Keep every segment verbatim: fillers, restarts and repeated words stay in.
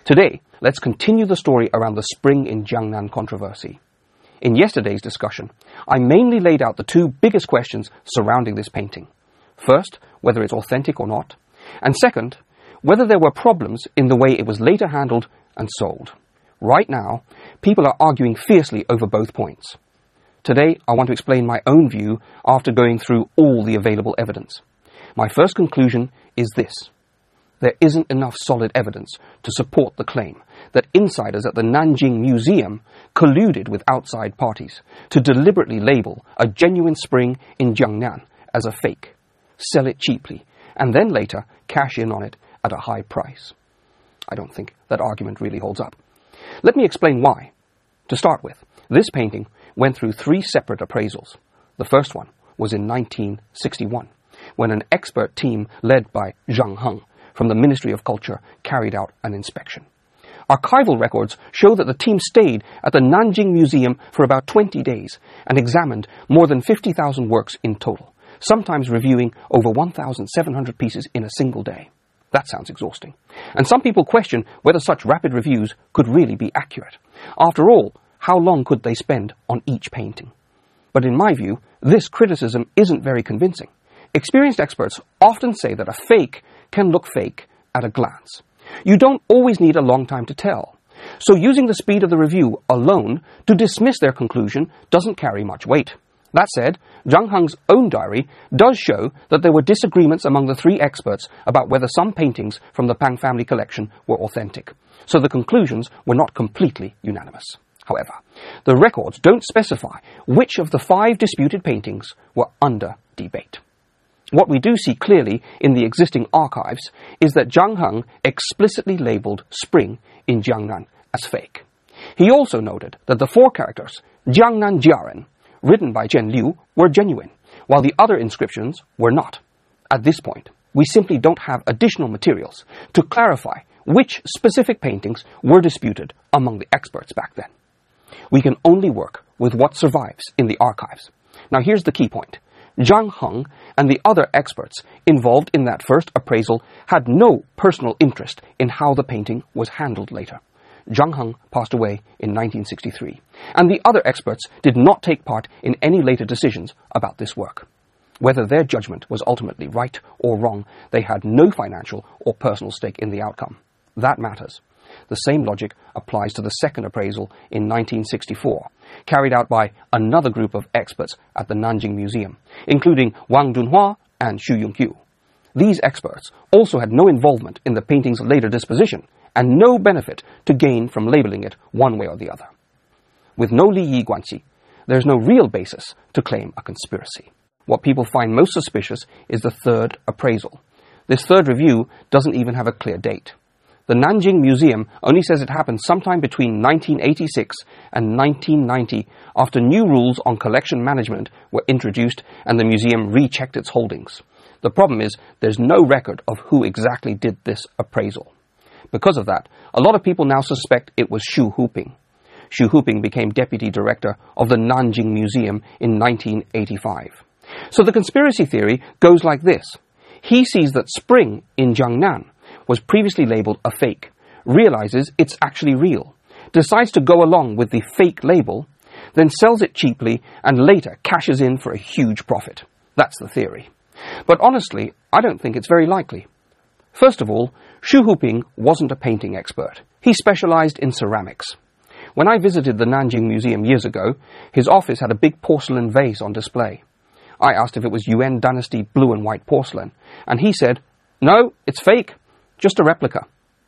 Today, let's continue the story around the Spring in Jiangnan controversy. In yesterday's discussion, I mainly laid out the two biggest questions surrounding this painting. First, whether it's authentic or not, and second, whether there were problems in the way it was later handled and sold. Right now, people are arguing fiercely over both points. Today, I want to explain my own view after going through all the available evidence. My first conclusion is this. There isn't enough solid evidence to support the claim that insiders at the Nanjing Museum colluded with outside parties to deliberately label a genuine spring in Jiangnan as a fake, sell it cheaply, and then later cash in on it at a high price. I don't think that argument really holds up. Let me explain why. To start with, this painting went through three separate appraisals. The first one was in nineteen sixty-one, when an expert team led by Zhang Heng from the Ministry of Culture carried out an inspection. Archival records show that the team stayed at the Nanjing Museum for about twenty days and examined more than fifty thousand works in total, sometimes reviewing over one thousand seven hundred pieces in a single day. That sounds exhausting. And some people question whether such rapid reviews could really be accurate. After all, how long could they spend on each painting? But in my view, this criticism isn't very convincing. Experienced experts often say that a fake can look fake at a glance. You don't always need a long time to tell. So using the speed of the review alone to dismiss their conclusion doesn't carry much weight. That said, Zhang Heng's own diary does show that there were disagreements among the three experts about whether some paintings from the Pang family collection were authentic. So the conclusions were not completely unanimous. However, the records don't specify which of the five disputed paintings were under debate. What we do see clearly in the existing archives is that Zhang Heng explicitly labeled Spring in Jiangnan as fake. He also noted that the four characters, Jiangnan Jiaren, written by Zhen Liu, were genuine, while the other inscriptions were not. At this point, we simply don't have additional materials to clarify which specific paintings were disputed among the experts back then. We can only work with what survives in the archives. Now here's the key point. Zhang Heng and the other experts involved in that first appraisal had no personal interest in how the painting was handled later. Zhang Heng passed away in nineteen sixty-three, and the other experts did not take part in any later decisions about this work. Whether their judgment was ultimately right or wrong, they had no financial or personal stake in the outcome. That matters. The same logic applies to the second appraisal in nineteen sixty-four, carried out by another group of experts at the Nanjing Museum, including Wang Dunhua and Xu Yongyu. These experts also had no involvement in the painting's later disposition, and no benefit to gain from labeling it one way or the other. With no Li Yi Guanxi, there is no real basis to claim a conspiracy. What people find most suspicious is the third appraisal. This third review doesn't even have a clear date. The Nanjing Museum only says it happened sometime between nineteen eighty-six and nineteen ninety, after new rules on collection management were introduced and the museum rechecked its holdings. The problem is there's no record of who exactly did this appraisal. Because of that, a lot of people now suspect it was Xu Huping. Xu Huping became deputy director of the Nanjing Museum in nineteen eighty-five. So the conspiracy theory goes like this. He sees that Spring in Jiangnan was previously labeled a fake, realizes it's actually real, decides to go along with the fake label, then sells it cheaply and later cashes in for a huge profit. That's the theory. But honestly, I don't think it's very likely. First of all, Xu Huping wasn't a painting expert. He specialized in ceramics. When I visited the Nanjing Museum years ago, his office had a big porcelain vase on display. I asked if it was Yuan dynasty blue and white porcelain, and he said, "No, it's fake, just a replica."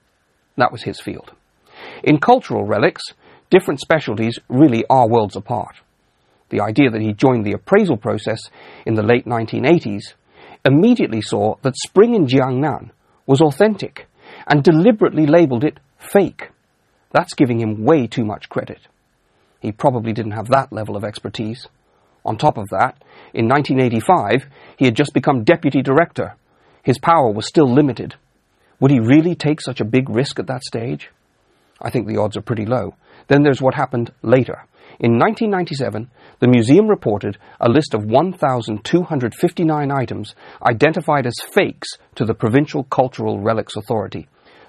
That was his field. In cultural relics, different specialties really are worlds apart. The idea that he joined the appraisal process in the late nineteen eighties immediately saw that Spring in Jiangnan was authentic and deliberately labeled it fake. That's giving him way too much credit. He probably didn't have that level of expertise. On top of that, in nineteen eighty-five, he had just become deputy director. His power was still limited. Would he really take such a big risk at that stage? I think the odds are pretty low. Then there's what happened later. In nineteen ninety-seven, the museum reported a list of one thousand two hundred fifty-nine items identified as fakes to the Provincial Cultural Relics Authority.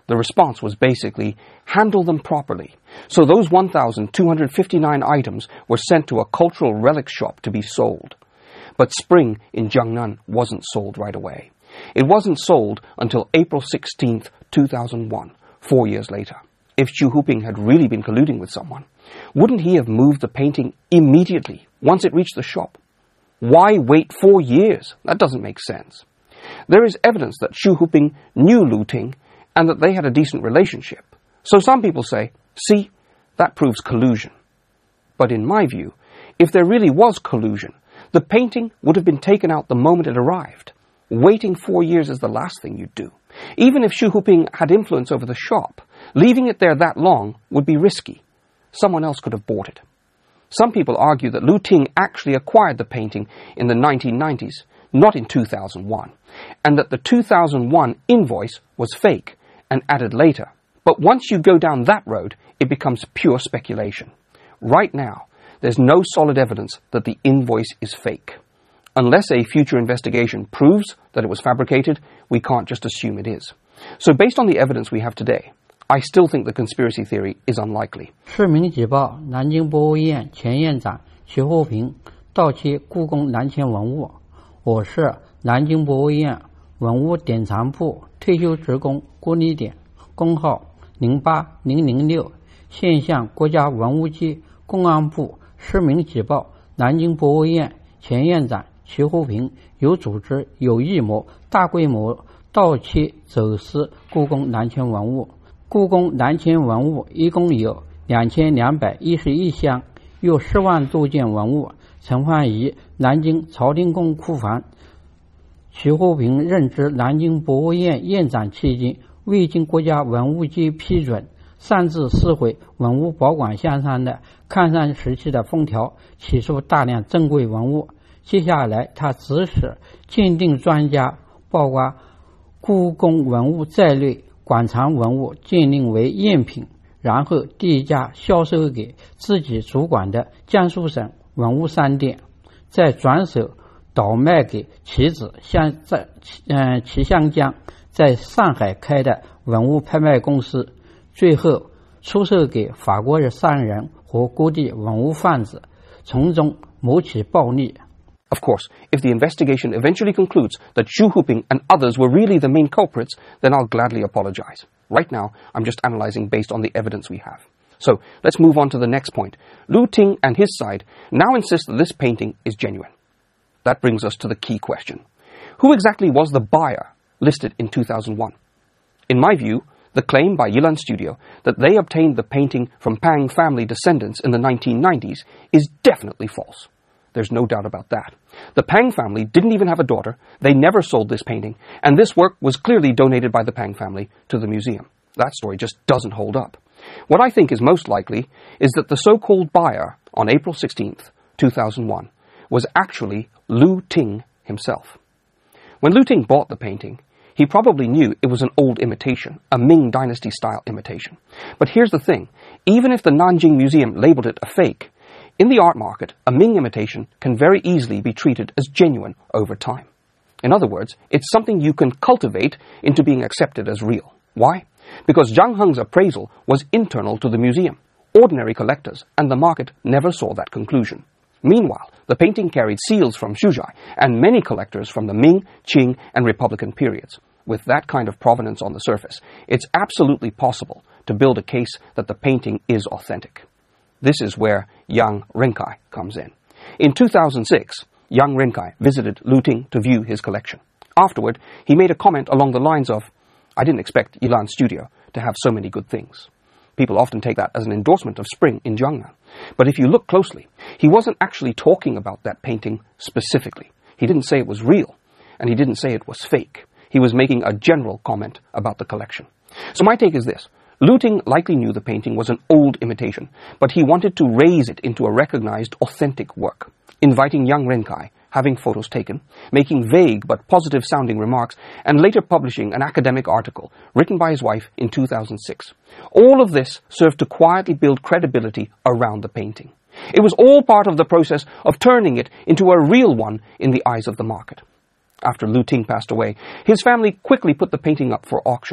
The response was basically, handle them properly. So those one thousand two hundred fifty-nine items were sent to a cultural relic shop to be sold. But Spring in Jiangnan wasn't sold right away. It wasn't sold until April sixteenth, two thousand one, four years later. If Xu Huping had really been colluding with someone, wouldn't he have moved the painting immediately once it reached the shop? Why wait four years? That doesn't make sense. There is evidence that Xu Huping knew Lu Ting and that they had a decent relationship. So some people say, see, that proves collusion. But in my view, if there really was collusion, the painting would have been taken out the moment it arrived. Waiting four years is the last thing you'd do. Even if Xu Huping had influence over the shop, leaving it there that long would be risky. Someone else could have bought it. Some people argue that Lu Ting actually acquired the painting in the nineteen nineties, not in two thousand one, and that the two thousand one invoice was fake and added later. But once you go down that road, it becomes pure speculation. Right now, there's no solid evidence that the invoice is fake. Unless a future investigation proves that it was fabricated, we can't just assume it is. So based on the evidence we have today, I still think the conspiracy theory is unlikely. 市民举报南京博物院前院长徐厚平盗窃故宫南迁文物。我是南京博物院文物典藏部退休职工郭立典，工号零八零零六，现向国家文物局、公安部实名举报南京博物院前院长徐厚平有组织、有预谋、大规模盗窃走私故宫南迁文物。故宫南迁文物一共有两千两百一十一箱，约十万多件文物存放于南京朝廷宫库房。徐厚平任职南京博物院院长期间，未经国家文物局批准，擅自撕毁文物保管箱上的抗战时期的封条，起诉大量珍贵文物。接下来，他指使鉴定专家，包括故宫文物在内馆藏文物鉴定为赝品，然后低价销售给自己主管的江苏省文物商店，再转手倒卖给其子像在嗯齐湘江在上海开的文物拍卖公司，最后出售给法国的商人和各地文物贩子，从中谋取暴利。 Of course, if the investigation eventually concludes that Xu Huping and others were really the main culprits, then I'll gladly apologize. Right now, I'm just analyzing based on the evidence we have. So, let's move on to the next point. Lu Ting and his side now insist that this painting is genuine. That brings us to the key question. Who exactly was the buyer listed in two thousand one? In my view, the claim by Yilan Studio that they obtained the painting from Pang family descendants in the nineteen nineties is definitely false. There's no doubt about that. The Pang family didn't even have a daughter, they never sold this painting, and this work was clearly donated by the Pang family to the museum. That story just doesn't hold up. What I think is most likely is that the so-called buyer on April sixteenth, two thousand one was actually Lu Ting himself. When Lu Ting bought the painting, he probably knew it was an old imitation, a Ming Dynasty-style imitation. But here's the thing, even if the Nanjing Museum labeled it a fake, in the art market, a Ming imitation can very easily be treated as genuine over time. In other words, it's something you can cultivate into being accepted as real. Why? Because Zhang Heng's appraisal was internal to the museum. Ordinary collectors and the market never saw that conclusion. Meanwhile, the painting carried seals from Xuzhai and many collectors from the Ming, Qing, and Republican periods. With that kind of provenance on the surface, it's absolutely possible to build a case that the painting is authentic. This is where Yang Renkai comes in. In two thousand six, Yang Renkai visited Lu Ting to view his collection. Afterward, he made a comment along the lines of, I didn't expect Yilan Studio to have so many good things. People often take that as an endorsement of Spring in Jiangnan. But if you look closely, he wasn't actually talking about that painting specifically. He didn't say it was real, and he didn't say it was fake. He was making a general comment about the collection. So my take is this. Lu Ting likely knew the painting was an old imitation, but he wanted to raise it into a recognized, authentic work, inviting Yang Renkai, having photos taken, making vague but positive-sounding remarks, and later publishing an academic article written by his wife in two thousand six. All of this served to quietly build credibility around the painting. It was all part of the process of turning it into a real one in the eyes of the market. After Lu Ting passed away, his family quickly put the painting up for auction.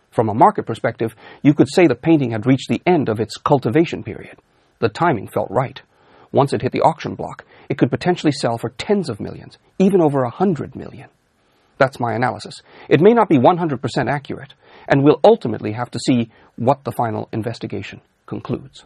From a market perspective, you could say the painting had reached the end of its cultivation period. The timing felt right. Once it hit the auction block, it could potentially sell for tens of millions, even over a hundred million. That's my analysis. It may not be one hundred percent accurate, and we'll ultimately have to see what the final investigation concludes.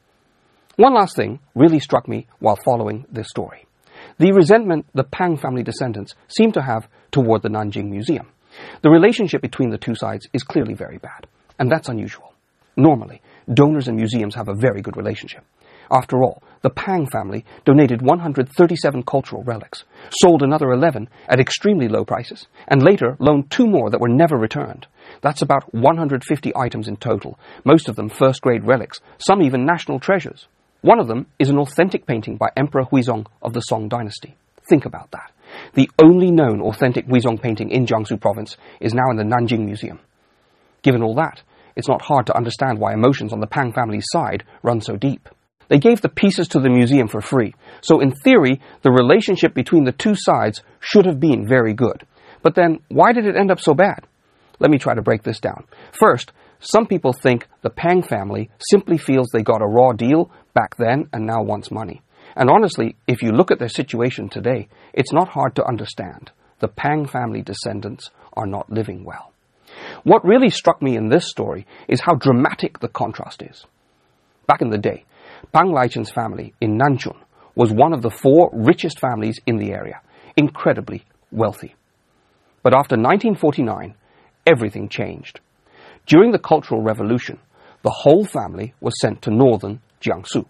One last thing really struck me while following this story. The resentment the Pang family descendants seem to have toward the Nanjing Museum. The relationship between the two sides is clearly very bad, and that's unusual. Normally, donors and museums have a very good relationship. After all, the Pang family donated one hundred thirty-seven cultural relics, sold another eleven at extremely low prices, and later loaned two more that were never returned. That's about one hundred fifty items in total, most of them first-grade relics, some even national treasures. One of them is an authentic painting by Emperor Huizong of the Song dynasty. Think about that. The only known authentic Huizong painting in Jiangsu province is now in the Nanjing Museum. Given all that, it's not hard to understand why emotions on the Pang family's side run so deep. They gave the pieces to the museum for free, so in theory, the relationship between the two sides should have been very good. But then, why did it end up so bad? Let me try to break this down. First, some people think the Pang family simply feels they got a raw deal back then and now wants money. And honestly, if you look at their situation today, it's not hard to understand. The Pang family descendants are not living well. What really struck me in this story is how dramatic the contrast is. Back in the day, Pang Laichen's family in Nanchun was one of the four richest families in the area, incredibly wealthy. But after nineteen forty-nine, everything changed. During the Cultural Revolution, the whole family was sent to northern Jiangsu.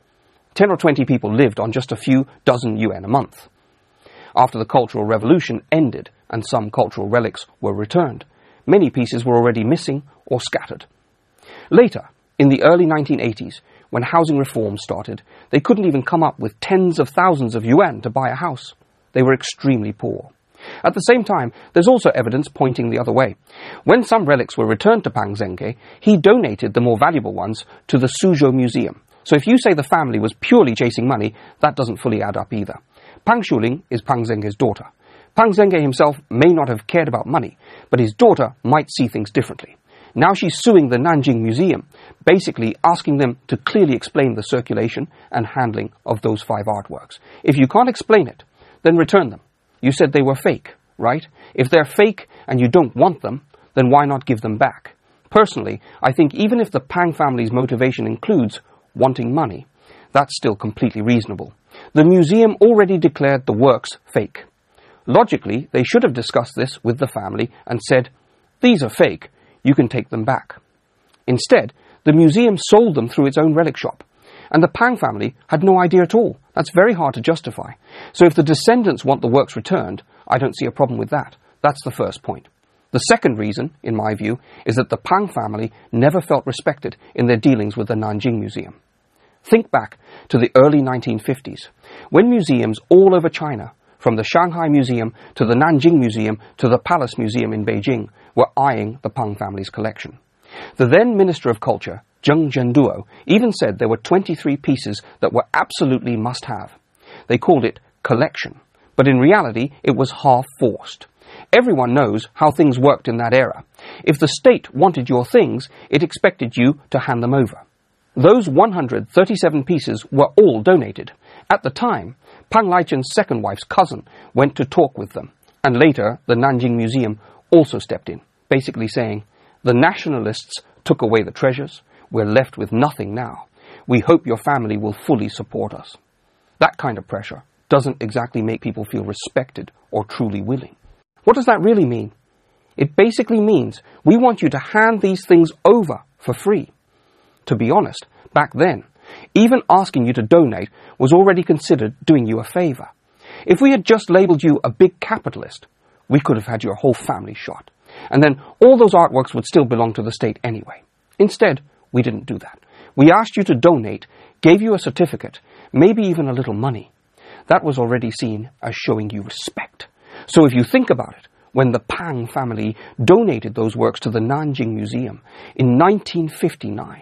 Ten or twenty people lived on just a few dozen yuan a month. After the Cultural Revolution ended and some cultural relics were returned, many pieces were already missing or scattered. Later, in the early nineteen eighties, when housing reform started, they couldn't even come up with tens of thousands of yuan to buy a house. They were extremely poor. At the same time, there's also evidence pointing the other way. When some relics were returned to Pang Zengge, he donated the more valuable ones to the Suzhou Museum. So if you say the family was purely chasing money, that doesn't fully add up either. Pang Shuling is Pang Zengge's daughter. Pang Zengge himself may not have cared about money, but his daughter might see things differently. Now she's suing the Nanjing Museum, basically asking them to clearly explain the circulation and handling of those five artworks. If you can't explain it, then return them. You said they were fake, right? If they're fake and you don't want them, then why not give them back? Personally, I think even if the Pang family's motivation includes wanting money, that's still completely reasonable. The museum already declared the works fake. Logically, they should have discussed this with the family and said, "These are fake, you can take them back." Instead, the museum sold them through its own relic shop, and the Pang family had no idea at all. That's very hard to justify. So if the descendants want the works returned, I don't see a problem with that. That's the first point. The second reason, in my view, is that the Pang family never felt respected in their dealings with the Nanjing Museum. Think back to the early nineteen fifties, when museums all over China, from the Shanghai Museum to the Nanjing Museum to the Palace Museum in Beijing, were eyeing the Pang family's collection. The then Minister of Culture, Zheng Zhenduo, even said there were twenty-three pieces that were absolutely must-have. They called it collection, but in reality it was half-forced. Everyone knows how things worked in that era. If the state wanted your things, it expected you to hand them over. Those one hundred thirty-seven pieces were all donated. At the time, Pang Laichen's second wife's cousin went to talk with them, and later the Nanjing Museum also stepped in, basically saying, "The nationalists took away the treasures. We're left with nothing now. We hope your family will fully support us." That kind of pressure doesn't exactly make people feel respected or truly willing. What does that really mean? It basically means we want you to hand these things over for free. To be honest, back then, even asking you to donate was already considered doing you a favor. If we had just labeled you a big capitalist, we could have had your whole family shot. And then all those artworks would still belong to the state anyway. Instead, we didn't do that. We asked you to donate, gave you a certificate, maybe even a little money. That was already seen as showing you respect. So if you think about it, when the Pang family donated those works to the Nanjing Museum in nineteen fifty-nine,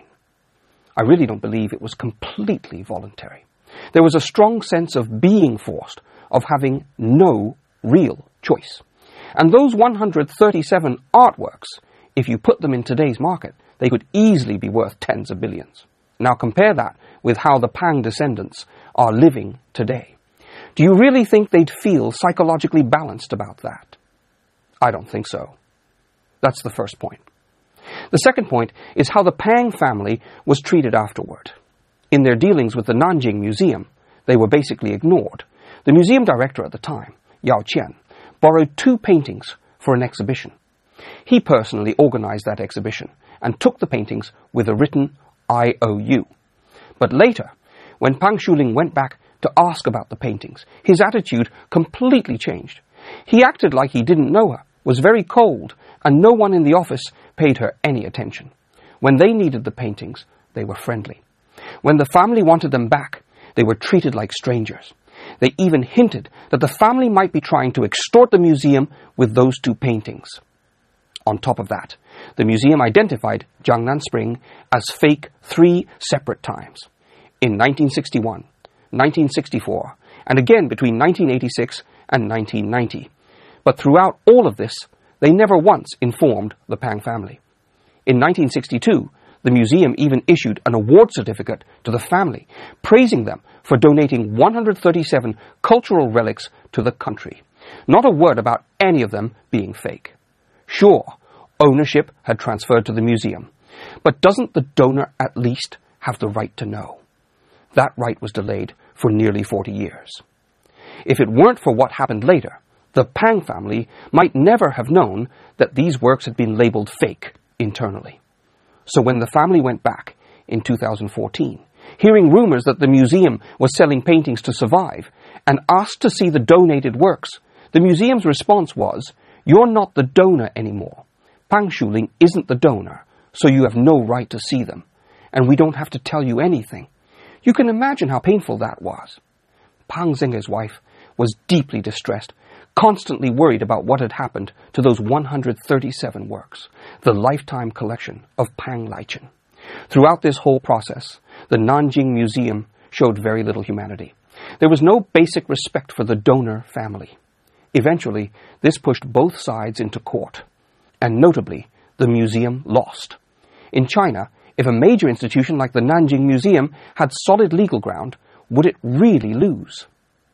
I really don't believe it was completely voluntary. There was a strong sense of being forced, of having no real choice. And those one hundred thirty-seven artworks, If you put them in today's market, they could easily be worth tens of billions. Now compare that with how the Pang descendants are living today. Do you really think they'd feel psychologically balanced about that? I don't think so. That's the first point. The second point is how the Pang family was treated afterward. In their dealings with the Nanjing Museum, they were basically ignored. The museum director at the time, Yao Qian, borrowed two paintings for an exhibition. He personally organized that exhibition and took the paintings with a written I O U. But later, when Pang Shuling went back to ask about the paintings, his attitude completely changed. He acted like he didn't know her, was very cold, and no one in the office paid her any attention. When they needed the paintings, they were friendly. When the family wanted them back, they were treated like strangers. They even hinted that the family might be trying to extort the museum with those two paintings. On top of that, the museum identified Jiangnan Spring as fake three separate times. In nineteen sixty-one, nineteen sixty-four, and again between nineteen eighty-six and nineteen ninety. But throughout all of this, they never once informed the Pang family. In nineteen sixty-two, the museum even issued an award certificate to the family, praising them for donating one hundred thirty-seven cultural relics to the country. Not a word about any of them being fake. Sure, ownership had transferred to the museum, but doesn't the donor at least have the right to know? That right was delayed for nearly forty years. If it weren't for what happened later, the Pang family might never have known that these works had been labeled fake internally. So when the family went back in two thousand fourteen, hearing rumors that the museum was selling paintings to survive, and asked to see the donated works, the museum's response was, "You're not the donor anymore. Pang Shuling isn't the donor, so you have no right to see them, and we don't have to tell you anything." You can imagine how painful that was. Pang Zenge's wife was deeply distressed, constantly worried about what had happened to those one hundred thirty-seven works, the lifetime collection of Pang Leichen. Throughout this whole process, the Nanjing Museum showed very little humanity. There was no basic respect for the donor family. Eventually, this pushed both sides into court, and notably, the museum lost. In China, if a major institution like the Nanjing Museum had solid legal ground, would it really lose?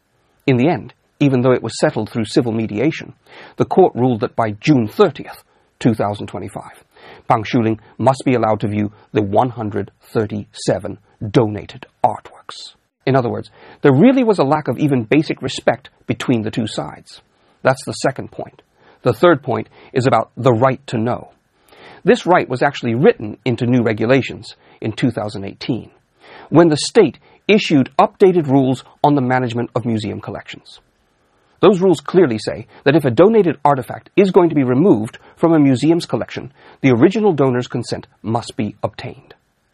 In the end, even though it was settled through civil mediation, the court ruled that by June thirtieth, two thousand twenty-five, Pang Shuling must be allowed to view the one hundred thirty-seven donated artworks. In other words, there really was a lack of even basic respect between the two sides. That's the second point. The third point is about the right to know. This right was actually written into new regulations in two thousand eighteen, when the state issued updated rules on the management of museum collections. Those rules clearly say that if a donated artifact is going to be removed from a museum's collection, the original donor's consent must be obtained.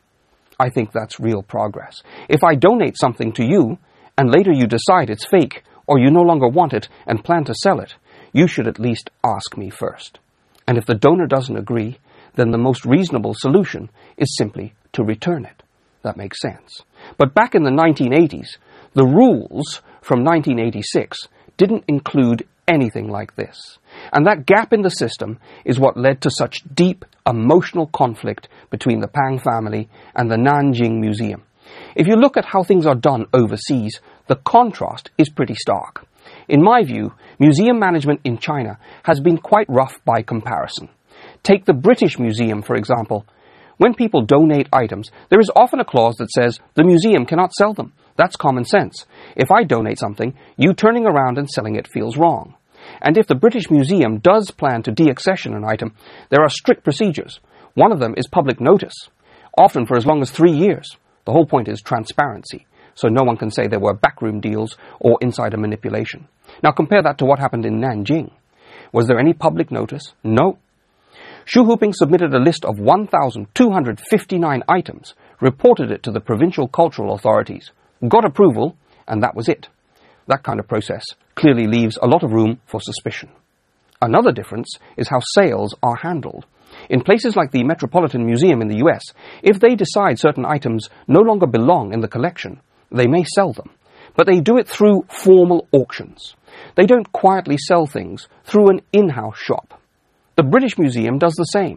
I think that's real progress. If I donate something to you, and later you decide it's fake, or you no longer want it and plan to sell it, you should at least ask me first. And if the donor doesn't agree, then the most reasonable solution is simply to return it. That makes sense. But back in the nineteen eighties, the rules from nineteen eighty-six didn't include anything like this. And that gap in the system is what led to such deep emotional conflict between the Pang family and the Nanjing Museum. If you look at how things are done overseas, the contrast is pretty stark. In my view, museum management in China has been quite rough by comparison. Take the British Museum, for example. When people donate items, there is often a clause that says the museum cannot sell them. That's common sense. If I donate something, you turning around and selling it feels wrong. And if the British Museum does plan to deaccession an item, there are strict procedures. One of them is public notice, often for as long as three years. The whole point is transparency, so no one can say there were backroom deals or insider manipulation. Now compare that to what happened in Nanjing. Was there any public notice? No. Xu Huping submitted a list of one thousand two hundred fifty-nine items, reported it to the provincial cultural authorities, got approval, and that was it. That kind of process clearly leaves a lot of room for suspicion. Another difference is how sales are handled. In places like the Metropolitan Museum in the U S, if they decide certain items no longer belong in the collection, they may sell them, but they do it through formal auctions. They don't quietly sell things through an in-house shop. The British Museum does the same.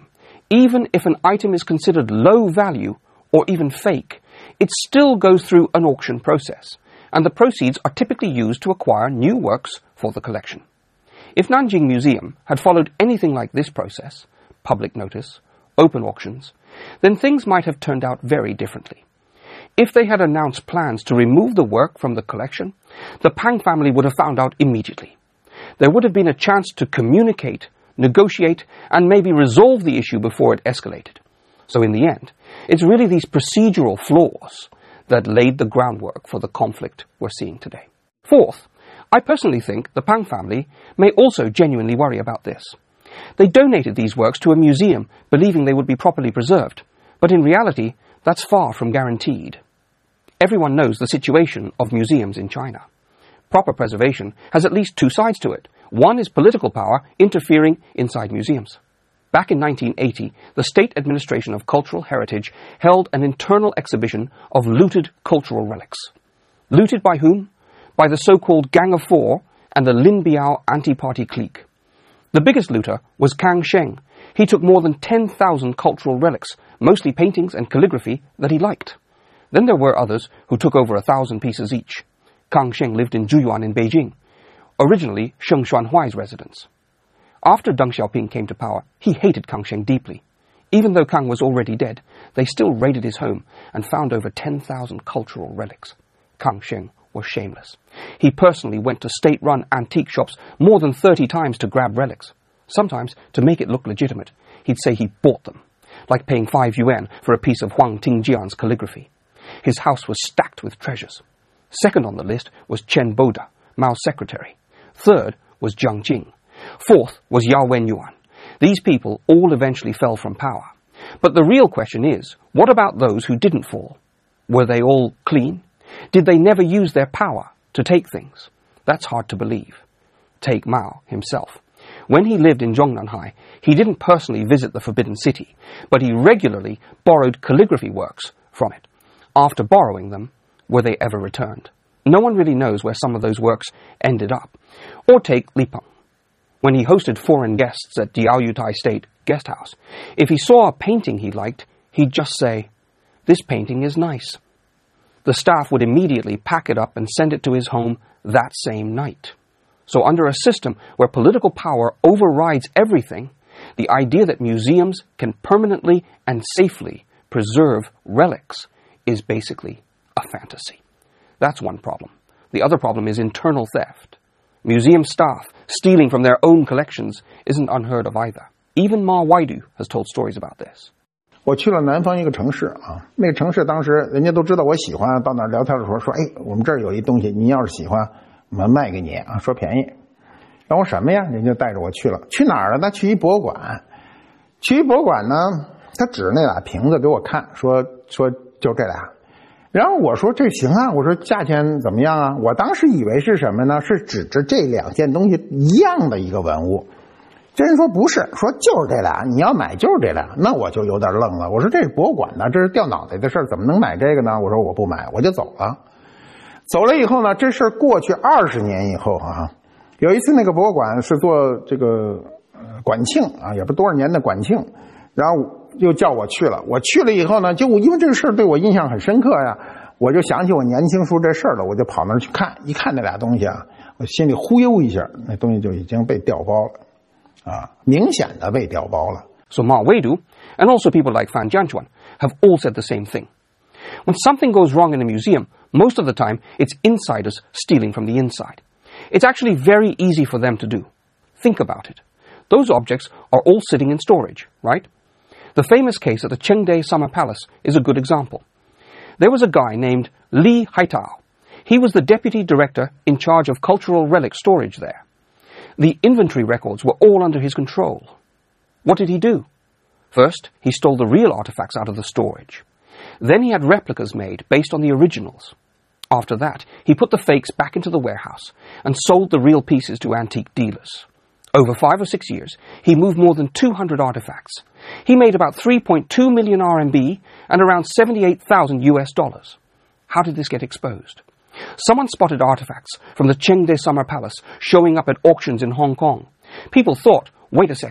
even if an item is considered low value or even fake, it still goes through an auction process, and the proceeds are typically used to acquire new works for the collection. If Nanjing Museum had followed anything like this process, public notice, open auctions, then things might have turned out very differently. If they had announced plans to remove the work from the collection, the Pang family would have found out immediately. There would have been a chance to communicate, negotiate, and maybe resolve the issue before it escalated. So in the end, it's really these procedural flaws that laid the groundwork for the conflict we're seeing today. Fourth, I personally think the Pang family may also genuinely worry about this. They donated these works to a museum, believing they would be properly preserved, but in reality, that's far from guaranteed. Everyone knows the situation of museums in China. Proper preservation has at least two sides to it. One is political power interfering inside museums. Back in nineteen eighty, the State Administration of Cultural Heritage held an internal exhibition of looted cultural relics. Looted by whom? By the so-called Gang of Four and the Lin Biao anti-party clique. The biggest looter was Kang Sheng. He took more than ten thousand cultural relics, mostly paintings and calligraphy, that he liked. Then there were others who took over a thousand pieces each. Kang Sheng lived in Zhuyuan in Beijing, originally Sheng Xuanhuai's residence. After Deng Xiaoping came to power, he hated Kang Sheng deeply. Even though Kang was already dead, they still raided his home and found over ten thousand cultural relics. Kang Sheng was shameless. He personally went to state-run antique shops more than thirty times to grab relics. Sometimes, to make it look legitimate, he'd say he bought them, like paying five yuan for a piece of Huang Tingjian's calligraphy. His house was stacked with treasures. Second on the list was Chen Boda, Mao's secretary. Third was Jiang Jing. Fourth was Yao Wenyuan. These people all eventually fell from power. But the real question is, what about those who didn't fall? Were they all clean? Did they never use their power to take things? That's hard to believe. Take Mao himself. When he lived in Zhongnanhai, he didn't personally visit the Forbidden City, but he regularly borrowed calligraphy works from it. After borrowing them, were they ever returned? No one really knows where some of those works ended up. Or take Li Peng. When he hosted foreign guests at Diaoyutai State Guest House, if he saw a painting he liked, he'd just say, "This painting is nice." The staff would immediately pack it up and send it to his home that same night. So under a system where political power overrides everything, the idea that museums can permanently and safely preserve relics is basically a fantasy. That's one problem. The other problem is internal theft. Museum staff stealing from their own collections isn't unheard of either. Even Ma Waidu has told stories about this. 我去了南方一个城市啊，那个城市当时人家都知道我喜欢，到那儿聊天的时候说，哎，我们这儿有一东西，你要是喜欢，我们卖给你啊，说便宜。然后我什么呀？人家带着我去了，去哪儿了？他去一博物馆，去一博物馆呢，他指那俩瓶子给我看，说说就这俩。然后我说这行啊，我说价钱怎么样啊？我当时以为是什么呢？是指着这两件东西一样的一个文物。这人说不是，说就是这俩，你要买就是这俩。那我就有点愣了，我说这是博物馆呢，这是掉脑袋的事儿，怎么能买这个呢？我说我不买，我就走了。走了以后呢，这事儿过去二十年以后啊，有一次那个博物馆是做这个呃馆庆啊，也不多少年的馆庆，然后又叫我去了。我去了以后呢，就因为这个事儿对我印象很深刻呀，我就想起我年轻时候这事儿了，我就跑那儿去看，一看那俩东西啊，我心里忽悠一下，那东西就已经被调包了。啊，明显的被调包了。 So Ma Weidu, and also people like Fan Jianchuan, have all said the same thing. When something goes wrong in a museum, most of the time it's insiders stealing from the inside. It's actually very easy for them to do. Think about it. Those objects are all sitting in storage, right? The famous case at the Chengde Summer Palace is a good example. There was a guy named Li Haitao. He was the deputy director in charge of cultural relic storage there. The inventory records were all under his control. What did he do? First, he stole the real artifacts out of the storage. Then he had replicas made based on the originals. After that, he put the fakes back into the warehouse and sold the real pieces to antique dealers. Over five or six years, he moved more than two hundred artifacts. He made about three point two million R M B and around seventy-eight thousand U S dollars. How did this get exposed? Someone spotted artifacts from the Chengde Summer Palace showing up at auctions in Hong Kong. People thought, wait a second,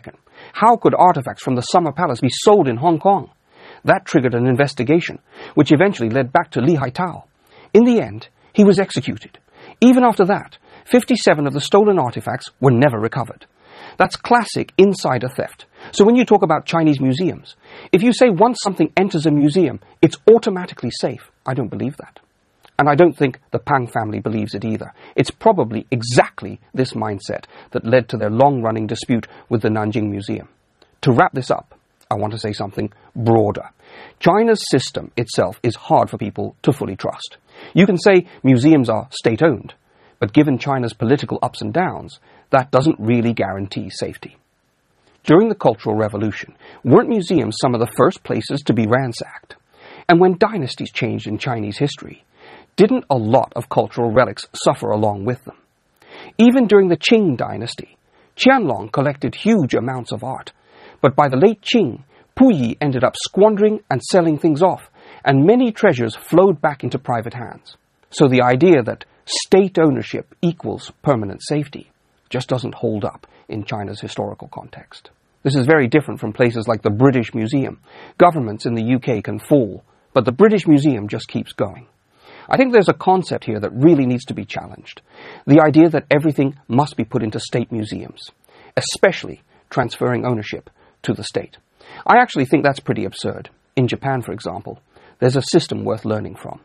How could artifacts from the Summer Palace be sold in Hong Kong? That triggered an investigation, which eventually led back to Li Haitao. In the end, he was executed. Even after that, fifty-seven of the stolen artifacts were never recovered. That's classic insider theft. So when you talk about Chinese museums, if you say once something enters a museum, it's automatically safe, I don't believe that. And I don't think the Pang family believes it either. It's probably exactly this mindset that led to their long-running dispute with the Nanjing Museum. To wrap this up, I want to say something broader. China's system itself is hard for people to fully trust. You can say museums are state-owned, but given China's political ups and downs, that doesn't really guarantee safety. During the Cultural Revolution, weren't museums some of the first places to be ransacked? And when dynasties changed in Chinese history, didn't a lot of cultural relics suffer along with them? Even during the Qing dynasty, Qianlong collected huge amounts of art, but by the late Qing, Puyi ended up squandering and selling things off, and many treasures flowed back into private hands. So the idea that state ownership equals permanent safety just doesn't hold up in China's historical context. This is very different from places like the British Museum. Governments in the U K can fall, but the British Museum just keeps going. I think there's a concept here that really needs to be challenged. The idea that everything must be put into state museums, especially transferring ownership to the state. I actually think that's pretty absurd. In Japan, for example, there's a system worth learning from.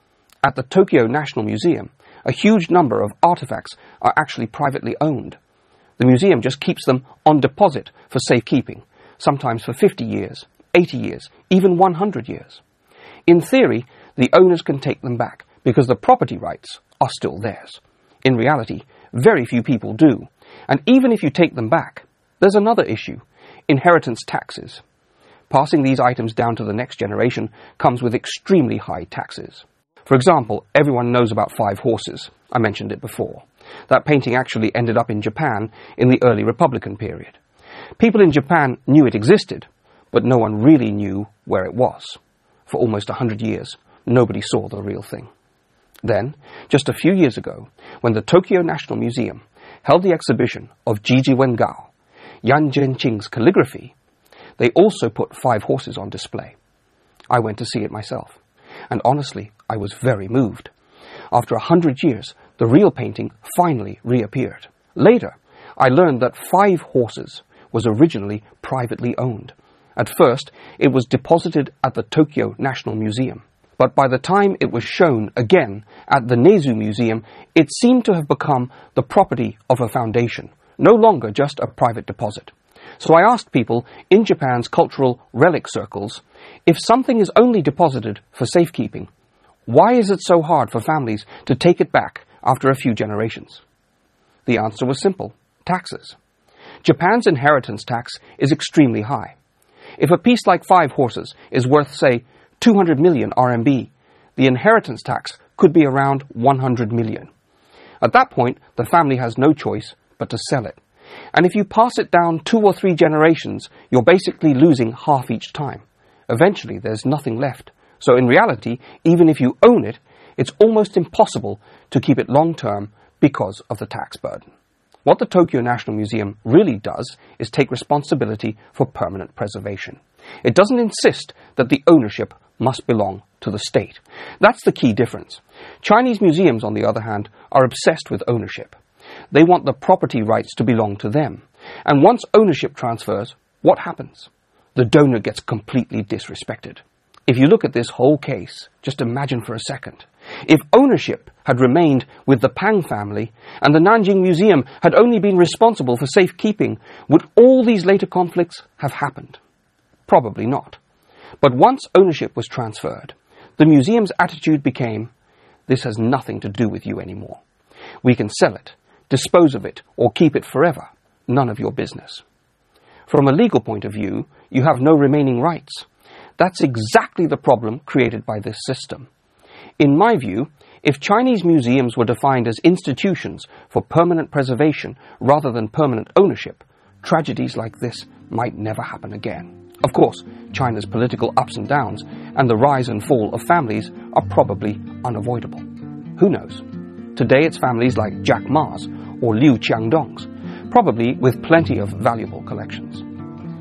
At the Tokyo National Museum, a huge number of artifacts are actually privately owned. The museum just keeps them on deposit for safekeeping, sometimes for fifty years, eighty years, even one hundred years. In theory, the owners can take them back because the property rights are still theirs. In reality, very few people do. And even if you take them back, there's another issue: inheritance taxes. Passing these items down to the next generation comes with extremely high taxes. For example, everyone knows about Five Horses. I mentioned it before. That painting actually ended up in Japan in the early Republican period. People in Japan knew it existed, but no one really knew where it was. For almost a hundred years, nobody saw the real thing. Then, just a few years ago, when the Tokyo National Museum held the exhibition of Jiji Wengao, Yan Zhenqing's calligraphy, they also put Five Horses on display. I went to see it myself, and honestly, I was very moved. After a hundred years, the real painting finally reappeared. Later, I learned that Five Horses was originally privately owned. At first, it was deposited at the Tokyo National Museum. But by the time it was shown again at the Nezu Museum, it seemed to have become the property of a foundation, no longer just a private deposit. So I asked people in Japan's cultural relic circles, if something is only deposited for safekeeping, why is it so hard for families to take it back after a few generations? The answer was simple: taxes. Japan's inheritance tax is extremely high. If a piece like Five Horses is worth, say, two hundred million R M B, the inheritance tax could be around one hundred million. At that point, the family has no choice but to sell it. And if you pass it down two or three generations, you're basically losing half each time. Eventually, there's nothing left. So in reality, even if you own it, it's almost impossible to keep it long-term because of the tax burden. What the Tokyo National Museum really does is take responsibility for permanent preservation. It doesn't insist that the ownership must belong to the state. That's the key difference. Chinese museums, on the other hand, are obsessed with ownership. They want the property rights to belong to them. And once ownership transfers, what happens? The donor gets completely disrespected. If you look at this whole case, just imagine for a second. If ownership had remained with the Pang family and the Nanjing Museum had only been responsible for safekeeping, would all these later conflicts have happened? Probably not. But once ownership was transferred, the museum's attitude became, this has nothing to do with you anymore. We can sell it, dispose of it, or keep it forever. None of your business. From a legal point of view, you have no remaining rights. That's exactly the problem created by this system. In my view, if Chinese museums were defined as institutions for permanent preservation rather than permanent ownership, tragedies like this might never happen again. Of course, China's political ups and downs and the rise and fall of families are probably unavoidable. Who knows? Today it's families like Jack Ma's or Liu Qiangdong's, probably with plenty of valuable collections.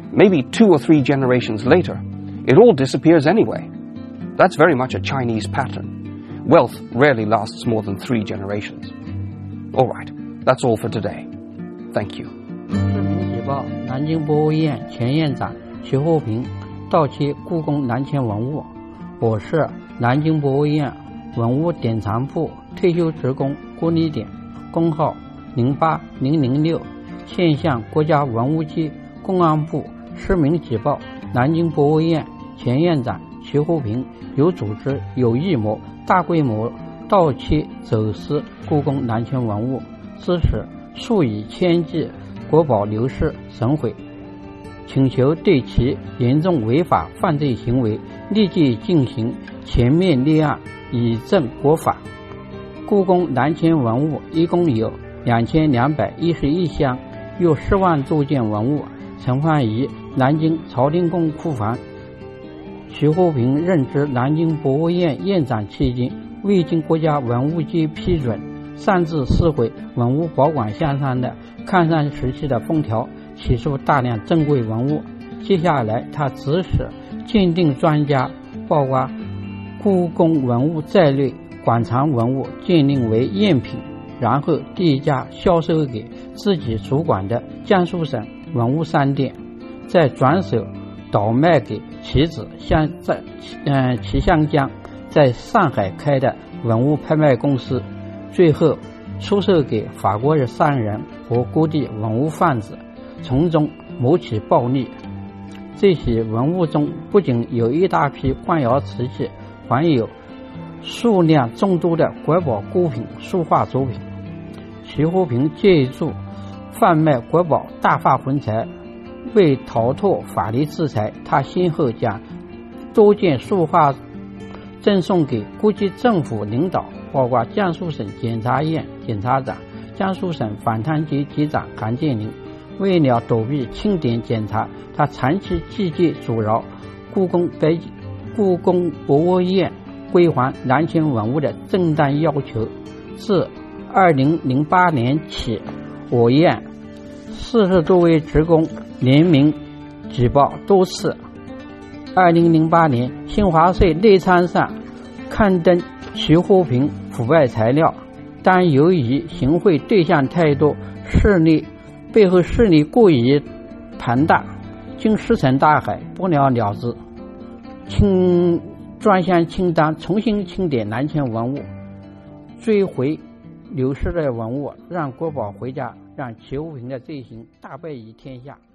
maybe two or three generations later, it all disappears anyway. That's very much a Chinese pattern. Wealth rarely lasts more than three generations. All right, that's all for today. Thank you. 市民集报：南京博物院前院长徐厚平盗窃故宫南迁文物。我是南京博物院文物典藏部退休职工郭立典，工号零八零零六，现向国家文物局、公安部市民举报南京博物院前院长徐厚平有组织、有预谋、大规模盗窃走私故宫南迁文物，致使数以千计国宝流失损毁，请求对其严重违法犯罪行为立即进行全面立案，以正国法。故宫南迁文物一共有两千两百一十一箱，约十万多件文物存放于南京朝天宫库房。徐厚平任职南京博物院院长期间，未经国家文物局批准，擅自撕毁文物保管箱上的抗战时期的封条，起诉大量珍贵文物。接下来，他指使鉴定专家包括故宫文物在内馆藏文物鉴定为赝品，然后低价销售给自己主管的江苏省文物商店，再转手倒卖给其子像在嗯齐湘江在上海开的文物拍卖公司，最后出售给法国的商人和各地文物贩子，从中谋取暴利。这些文物中不仅有一大批官窑瓷器，还有数量众多的国宝孤品、书画作品。徐厚平借助贩卖国宝大发横财，为逃脱法律制裁，他先后将多件书画赠送给各级政府领导，包括江苏省检察院检察长、江苏省反贪局局长韩建林。为了躲避清点检查，他长期拒绝阻挠故宫北故宫博物院归还南迁文物的正当要求。自二零零八年起，我院四十多位职工联名举报多次。二零零八年，新华社内参上刊登徐厚平腐败材料，但由于行贿对象太多，势力背后势力过于庞大，经石沉大海，不了了之。清专项清单重新清点南迁文物，追回流失的文物，让国宝回家，让徐厚平的罪行大白于天下。